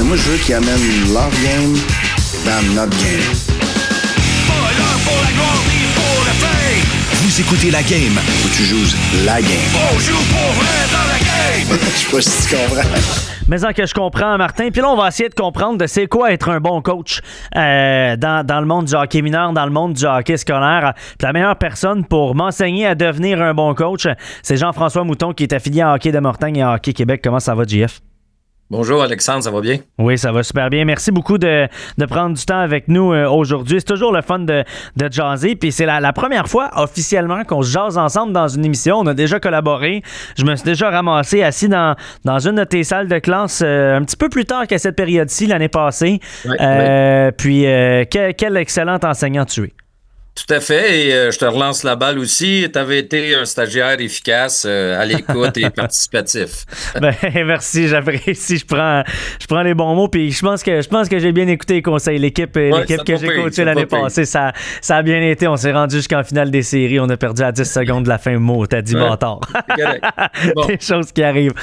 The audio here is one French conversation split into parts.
Mais moi, je veux qu'ils amènent leur game dans notre game. Vous écoutez La Game. Faut que tu joues la game. On joue pour vrai dans la game. Je sais pas si tu comprends. Mais en que je comprends, Martin. Puis là, on va essayer de comprendre de c'est quoi être un bon coach dans le monde du hockey mineur, dans le monde du hockey scolaire. Puis la meilleure personne pour m'enseigner à devenir un bon coach, c'est Jean-François Mouton qui est affilié à Hockey de Mortagne et à Hockey Québec. Comment ça va, JF? Bonjour Alexandre, ça va bien? Oui, ça va super bien. Merci beaucoup de prendre du temps avec nous aujourd'hui. C'est toujours le fun de jaser. Puis c'est la première fois officiellement qu'on se jase ensemble dans une émission. On a déjà collaboré. Je me suis déjà ramassé assis dans une de tes salles de classe un petit peu plus tard qu'à cette période-ci l'année passée. Oui. Puis quel excellent enseignant tu es. Tout à fait, et je te relance la balle aussi. Tu avais été un stagiaire efficace, à l'écoute et participatif. Ben, merci, j'apprécie. Je prends les bons mots, puis je pense que j'ai bien écouté les conseils. L'équipe que j'ai coachée l'année passée, ça a bien été. On s'est rendu jusqu'en finale des séries. On a perdu à 10 secondes de la fin. Mot, t'as dit bâtard. Bon. Des choses qui arrivent.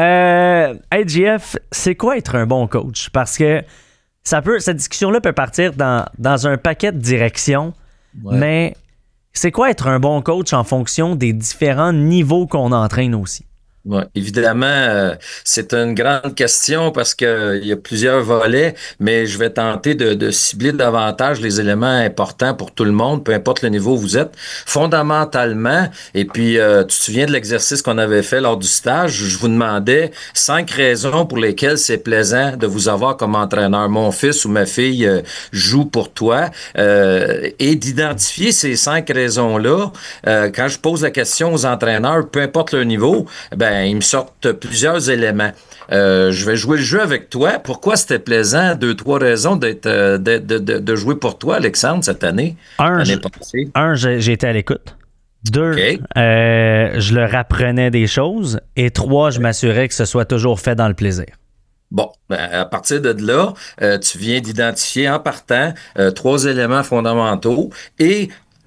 Hey, JF, c'est quoi être un bon coach? Parce que cette discussion-là peut partir dans un paquet de directions. Ouais. Mais c'est quoi être un bon coach en fonction des différents niveaux qu'on entraîne aussi? Oui, évidemment, c'est une grande question parce que il y a plusieurs volets, mais je vais tenter de cibler davantage les éléments importants pour tout le monde, peu importe le niveau où vous êtes. Fondamentalement, et puis tu te souviens de l'exercice qu'on avait fait lors du stage, je vous demandais 5 raisons pour lesquelles c'est plaisant de vous avoir comme entraîneur. Mon fils ou ma fille joue pour toi, et d'identifier ces 5 raisons-là. Quand je pose la question aux entraîneurs, peu importe leur niveau, ils me sortent plusieurs éléments. Je vais jouer le jeu avec toi. Pourquoi c'était plaisant? 2-3 raisons de jouer pour toi, Alexandre, cette année. L'année passée. J'ai été à l'écoute. 2, je leur apprenais des choses. Et 3, je m'assurais que ce soit toujours fait dans le plaisir. Bon, à partir de là, tu viens d'identifier en partant 3 éléments fondamentaux et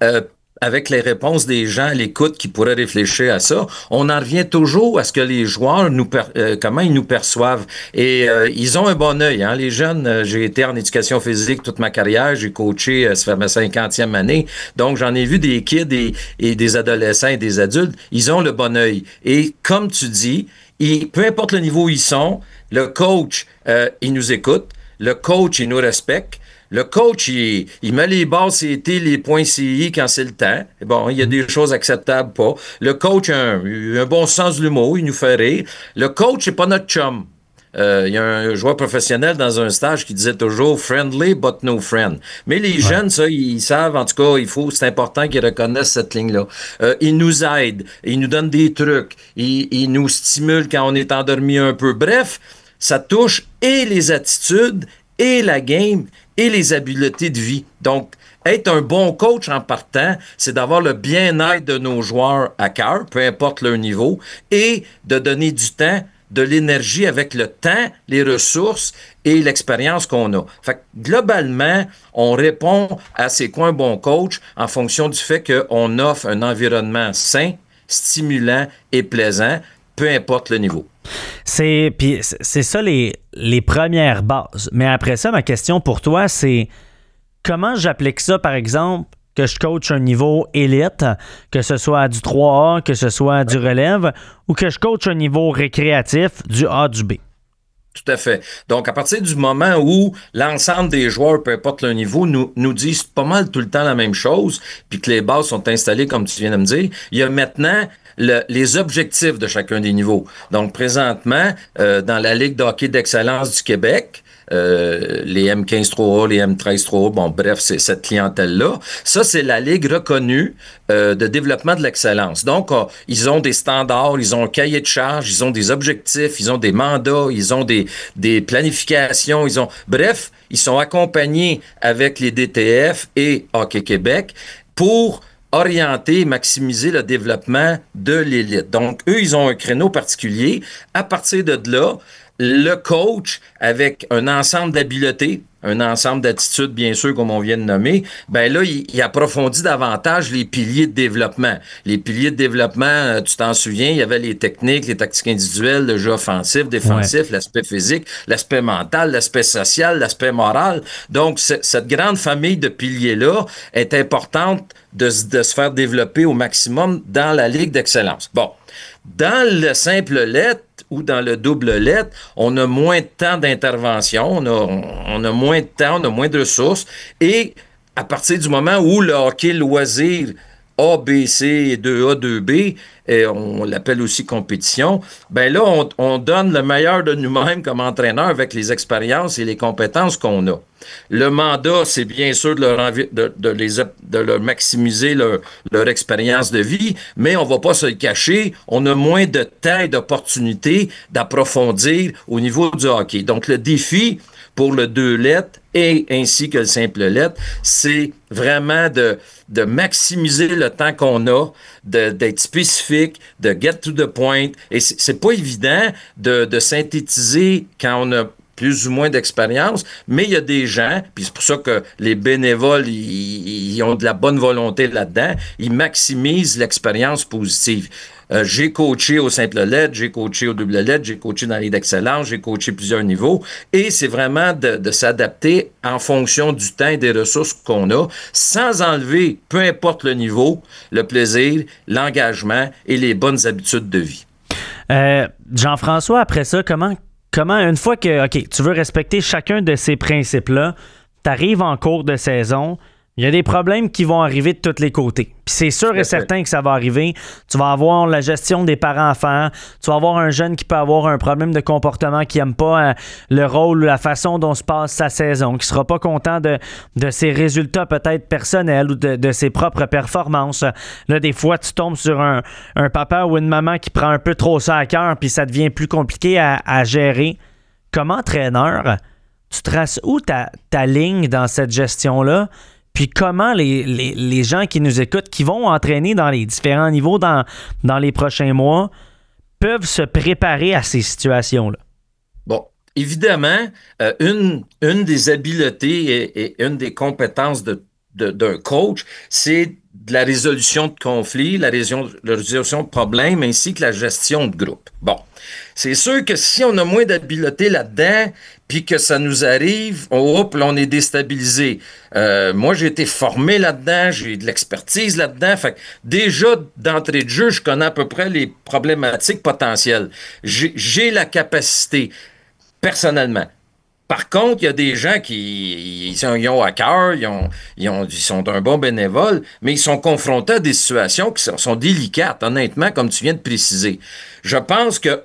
avec les réponses des gens à l'écoute qui pourraient réfléchir à ça, on en revient toujours à ce que les joueurs comment ils nous perçoivent. Et ils ont un bon œil, hein. Les jeunes, j'ai été en éducation physique toute ma carrière, j'ai coaché, ça fait ma 50e année, donc j'en ai vu des kids et des adolescents et des adultes, ils ont le bon œil. Et comme tu dis, peu importe le niveau où ils sont, le coach, il nous écoute, le coach, il nous respecte. Le coach, il met les bases CT, les points CI quand c'est le temps. Bon, il y a des choses acceptables, pas. Le coach a un bon sens de l'humour, il nous fait rire. Le coach, c'est pas notre chum. Il y a un joueur professionnel dans un stage qui disait toujours « friendly but no friend ». Mais les jeunes, ça, ils savent, en tout cas, c'est important qu'ils reconnaissent cette ligne-là. Ils nous aident, ils nous donnent des trucs, ils nous stimulent quand on est endormi un peu. Bref, ça touche et les attitudes, et la game, et les habiletés de vie. Donc, être un bon coach en partant, c'est d'avoir le bien-être de nos joueurs à cœur, peu importe leur niveau, et de donner du temps, de l'énergie avec le temps, les ressources et l'expérience qu'on a. Fait que globalement, on répond à c'est quoi un bon coach en fonction du fait qu'on offre un environnement sain, stimulant et plaisant, peu importe le niveau. C'est ça les premières bases. Mais après ça, ma question pour toi, c'est comment j'applique ça, par exemple, que je coach un niveau élite, que ce soit du 3A, que ce soit du relève, ou que je coach un niveau récréatif, du A, du B? Tout à fait. Donc, à partir du moment où l'ensemble des joueurs, peu importe leur niveau, nous disent pas mal tout le temps la même chose, puis que les bases sont installées comme tu viens de me dire, il y a maintenant les objectifs de chacun des niveaux. Donc, présentement, dans la Ligue de hockey d'excellence du Québec, les M15 3A, les M13 3A, bon, bref, c'est cette clientèle-là. Ça, c'est la Ligue reconnue de développement de l'excellence. Donc, ils ont des standards, ils ont un cahier de charge, ils ont des objectifs, ils ont des mandats, ils ont des planifications, bref, ils sont accompagnés avec les DTF et Hockey Québec pour orienter, maximiser le développement de l'élite. Donc, eux, ils ont un créneau particulier. À partir de là, le coach, avec un ensemble d'habiletés, un ensemble d'attitudes, bien sûr, comme on vient de nommer, ben là, il approfondit davantage les piliers de développement. Les piliers de développement, tu t'en souviens, il y avait les techniques, les tactiques individuelles, le jeu offensif, défensif, l'aspect physique, l'aspect mental, l'aspect social, l'aspect moral. Donc, cette grande famille de piliers-là est importante de se faire développer au maximum dans la Ligue d'excellence. Bon. Dans le simple lettre ou dans le double lettre, on a moins de temps d'intervention, on a moins de temps, on a moins de ressources. Et à partir du moment où le hockey loisir A, B, C, 2A, 2B, et on l'appelle aussi compétition, ben là, on donne le meilleur de nous-mêmes comme entraîneur avec les expériences et les compétences qu'on a. Le mandat, c'est bien sûr de leur maximiser leur expérience de vie, mais on ne va pas se le cacher, on a moins de temps et d'opportunités d'approfondir au niveau du hockey. Donc, le défi pour le 2 lettres et ainsi que le simple lettre, c'est vraiment de maximiser le temps qu'on a, d'être spécifique, de get to the point. Et c'est pas évident de synthétiser quand on a plus ou moins d'expérience, mais il y a des gens, puis c'est pour ça que les bénévoles, ils ont de la bonne volonté là-dedans, ils maximisent l'expérience positive. J'ai coaché au simple lettre, j'ai coaché au double lettre, j'ai coaché dans les d'excellence, j'ai coaché plusieurs niveaux, et c'est vraiment de s'adapter en fonction du temps et des ressources qu'on a, sans enlever, peu importe le niveau, le plaisir, l'engagement et les bonnes habitudes de vie. Jean-François, après ça, comment une fois que tu veux respecter chacun de ces principes-là, tu arrives en cours de saison, il y a des problèmes qui vont arriver de tous les côtés. Puis c'est sûr et certain que ça va arriver. Tu vas avoir la gestion des parents à faire. Tu vas avoir un jeune qui peut avoir un problème de comportement, qui n'aime pas le rôle ou la façon dont se passe sa saison, qui sera pas content de ses résultats peut-être personnels ou de ses propres performances. Là, des fois, tu tombes sur un papa ou une maman qui prend un peu trop ça à cœur, puis ça devient plus compliqué à gérer. Comme entraîneur, tu traces où ta ligne dans cette gestion-là? Puis comment les gens qui nous écoutent, qui vont entraîner dans les différents niveaux dans les prochains mois, peuvent se préparer à ces situations-là? Bon, évidemment, une des habiletés et une des compétences d'un coach, c'est de la résolution de conflits, la résolution de problèmes, ainsi que la gestion de groupe. Bon, c'est sûr que si on a moins d'habileté là-dedans, puis que ça nous arrive, on est déstabilisé. Moi, j'ai été formé là-dedans, j'ai de l'expertise là-dedans. Fait que déjà, d'entrée de jeu, je connais à peu près les problématiques potentielles. J'ai la capacité, personnellement. Par contre, il y a des gens qui ils ont à cœur, ils sont un bon bénévole, mais ils sont confrontés à des situations qui sont délicates, honnêtement, comme tu viens de préciser. Je pense que,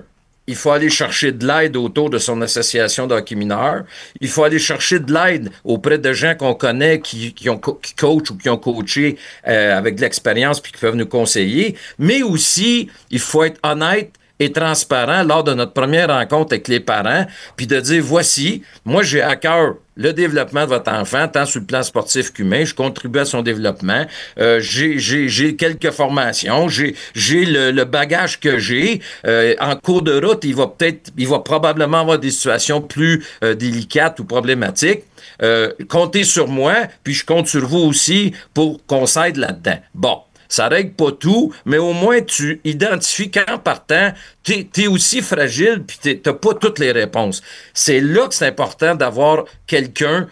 il faut aller chercher de l'aide autour de son association de hockey mineur. Il faut aller chercher de l'aide auprès de gens qu'on connaît qui coachent ou qui ont coaché avec de l'expérience puis qui peuvent nous conseiller. Mais aussi, il faut être honnête et transparent lors de notre première rencontre avec les parents, puis de dire, voici, moi j'ai à cœur le développement de votre enfant, tant sur le plan sportif qu'humain, je contribue à son développement, j'ai quelques formations, j'ai le bagage que j'ai, en cours de route, il va probablement avoir des situations plus délicates ou problématiques. Comptez sur moi, puis je compte sur vous aussi pour qu'on s'aide là-dedans. Bon. Ça règle pas tout, mais au moins tu identifies qu'en partant, t'es aussi fragile puis t'as pas toutes les réponses. C'est là que c'est important d'avoir quelqu'un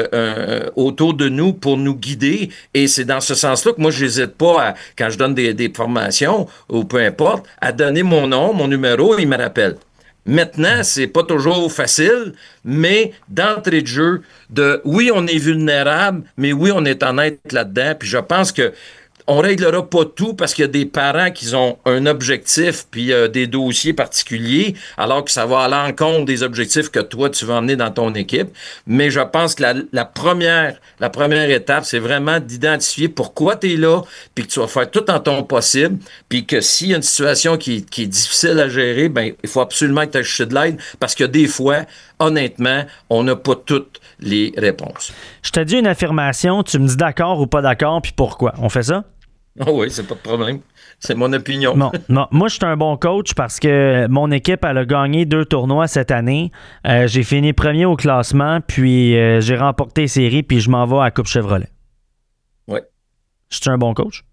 autour de nous pour nous guider et c'est dans ce sens-là que moi j'hésite pas quand je donne des formations ou peu importe, à donner mon nom, mon numéro, il me rappelle. Maintenant, c'est pas toujours facile, mais d'entrée de jeu, oui, on est vulnérable, mais oui, on est honnête là-dedans, puis je pense que on réglera pas tout parce qu'il y a des parents qui ont un objectif puis des dossiers particuliers, alors que ça va à l'encontre des objectifs que toi, tu vas emmener dans ton équipe. Mais je pense que la première étape, c'est vraiment d'identifier pourquoi tu es là, puis que tu vas faire tout en ton possible, puis que s'il y a une situation qui est difficile à gérer, ben il faut absolument que tu ailles chercher de l'aide parce que des fois, honnêtement, on n'a pas toutes les réponses. Je te dis une affirmation, tu me dis d'accord ou pas d'accord, puis pourquoi? On fait ça? Oh oui, c'est pas de problème. C'est mon opinion. Non. Moi, je suis un bon coach parce que mon équipe, elle a gagné 2 tournois cette année. J'ai fini premier au classement, puis j'ai remporté les séries, puis je m'en vais à la Coupe Chevrolet. Oui. Je suis un bon coach?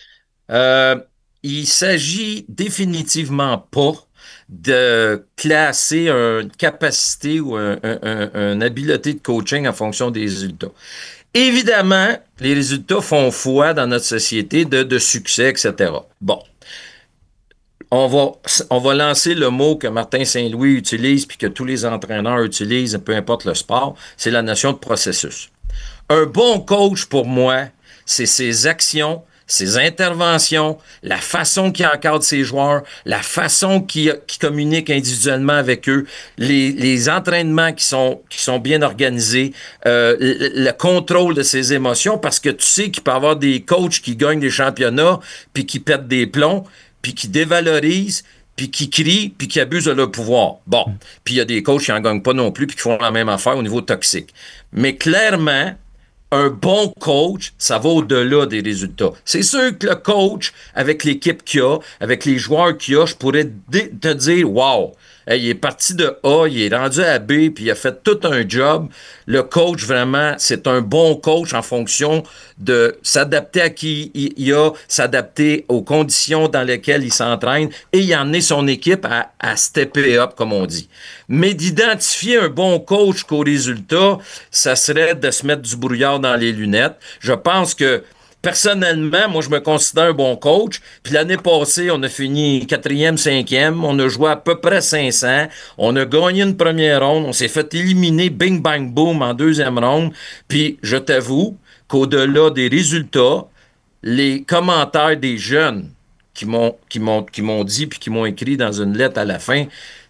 Il s'agit définitivement pas de classer une capacité ou une habileté de coaching en fonction des résultats. Évidemment, les résultats font foi dans notre société de succès, etc. Bon. On va lancer le mot que Martin Saint-Louis utilise puis que tous les entraîneurs utilisent, peu importe le sport, c'est la notion de processus. Un bon coach, pour moi, c'est ses actions, ses interventions, la façon qu'il encadre ses joueurs, la façon qu'il communique individuellement avec eux, les entraînements qui sont bien organisés, le contrôle de ses émotions, parce que tu sais qu'il peut y avoir des coachs qui gagnent des championnats, puis qui pètent des plombs, puis qui dévalorisent, puis qui crient, puis qui abusent de leur pouvoir. Bon, puis il y a des coachs qui n'en gagnent pas non plus, puis qui font la même affaire au niveau toxique. Mais clairement, un bon coach, ça va au-delà des résultats. C'est sûr que le coach, avec l'équipe qu'il a, avec les joueurs qu'il a, je pourrais te dire, wow, hey, il est parti de A, il est rendu à B, puis il a fait tout un job. Le coach, vraiment, c'est un bon coach en fonction de s'adapter à qui il a, s'adapter aux conditions dans lesquelles il s'entraîne et y emmener son équipe à stepper up, comme on dit. Mais d'identifier un bon coach qu'au résultat, ça serait de se mettre du brouillard dans les lunettes. Je pense que personnellement, moi, je me considère un bon coach. Puis l'année passée, on a fini 4e, 5e. On a joué à peu près 500. On a gagné une première ronde. On s'est fait éliminer bing, bang, boom en 2e ronde. Puis je t'avoue qu'au-delà des résultats, les commentaires des jeunes qui m'ont dit puis qui m'ont écrit dans une lettre à la fin,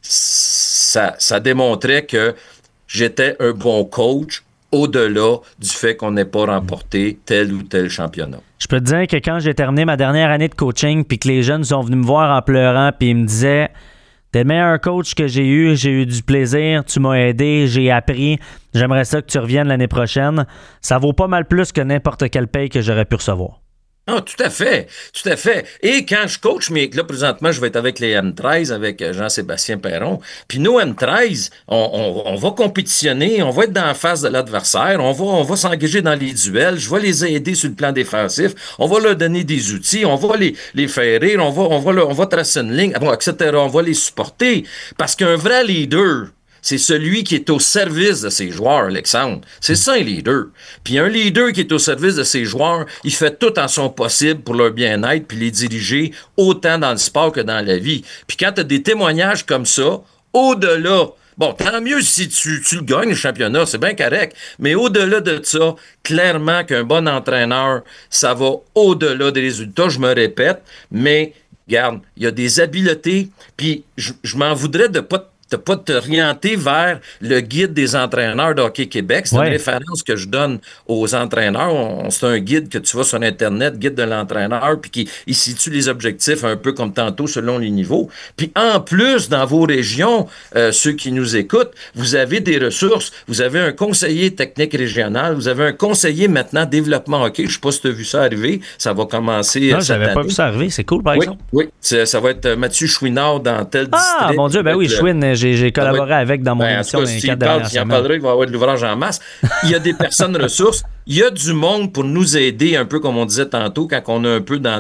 ça démontrait que j'étais un bon coach au-delà du fait qu'on n'ait pas remporté tel ou tel championnat. Je peux te dire que quand j'ai terminé ma dernière année de coaching puis que les jeunes sont venus me voir en pleurant puis ils me disaient « T'es le meilleur coach que j'ai eu du plaisir, tu m'as aidé, j'ai appris, j'aimerais ça que tu reviennes l'année prochaine », ça vaut pas mal plus que n'importe quelle paye que j'aurais pu recevoir. Ah, tout à fait, tout à fait. Et quand je coach, mais là, présentement, je vais être avec les M13, avec Jean-Sébastien Perron. Puis nous, M13, on va compétitionner, on va être dans la face de l'adversaire, on va s'engager dans les duels, je vais les aider sur le plan défensif, on va leur donner des outils, on va les faire rire, on va tracer une ligne, etc. On va les supporter. Parce qu'un vrai leader, c'est celui qui est au service de ses joueurs, Alexandre. C'est ça, un leader. Puis un leader qui est au service de ses joueurs, il fait tout en son possible pour leur bien-être puis les diriger autant dans le sport que dans la vie. Puis quand tu as des témoignages comme ça, au-delà, bon, tant mieux si tu le gagnes, le championnat, c'est bien correct. Mais au-delà de ça, clairement qu'un bon entraîneur, ça va au-delà des résultats, je me répète. Mais, regarde, il y a des habiletés, puis je m'en voudrais de pas t'orienter vers le guide des entraîneurs de Hockey Québec. C'est une référence que je donne aux entraîneurs. C'est un guide que tu vas sur Internet, guide de l'entraîneur, puis qui situe les objectifs un peu comme tantôt selon les niveaux. Puis en plus, dans vos régions, ceux qui nous écoutent, vous avez des ressources. Vous avez un conseiller technique régional. Vous avez un conseiller maintenant développement hockey. Je ne sais pas si tu as vu ça arriver. Ça va commencer non, j'avais pas vu ça arriver. C'est cool, par exemple. Oui, ça va être Mathieu Chouinard dans tel district. Ah, mon Dieu, ben oui, Chouin, j'ai collaboré avec dans mon émission dans les 4 dernières semaines. Il en parlera, il va y avoir de l'ouvrage en masse. Il y a des personnes ressources. Il y a du monde pour nous aider, un peu comme on disait tantôt, quand on est un peu dans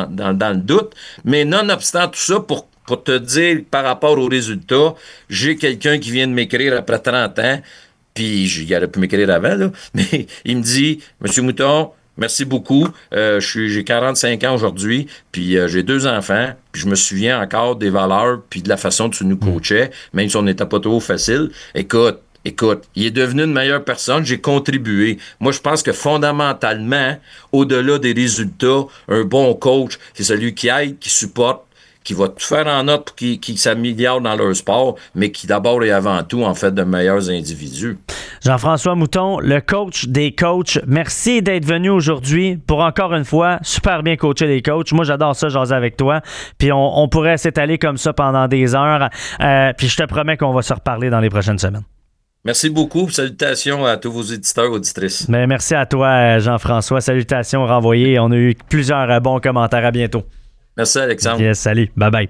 le doute. Mais nonobstant tout ça, pour te dire par rapport aux résultats, j'ai quelqu'un qui vient de m'écrire après 30 ans, puis il aurait pu m'écrire avant, là, mais il me dit « Monsieur Mouton, merci beaucoup. J'ai 45 ans aujourd'hui, puis j'ai 2 enfants, puis je me souviens encore des valeurs, puis de la façon dont tu nous coachais, même si on n'était pas trop facile. Écoute, il est devenu une meilleure personne, j'ai contribué. Moi, je pense que fondamentalement, au-delà des résultats, un bon coach, c'est celui qui aide, qui supporte, qui va tout faire en note pour qu'ils s'améliorent dans leur sport, mais qui d'abord et avant tout en fait de meilleurs individus. Jean-François Mouton, le coach des coachs, merci d'être venu aujourd'hui pour encore une fois super bien coacher les coachs. Moi, j'adore ça, jaser avec toi. Puis on pourrait s'étaler comme ça pendant des heures. Puis je te promets qu'on va se reparler dans les prochaines semaines. Merci beaucoup. Salutations à tous vos éditeurs et auditrices. Mais merci à toi, Jean-François. Salutations renvoyées. On a eu plusieurs bons commentaires. À bientôt. Merci, Alexandre. Yes, salut. Bye bye.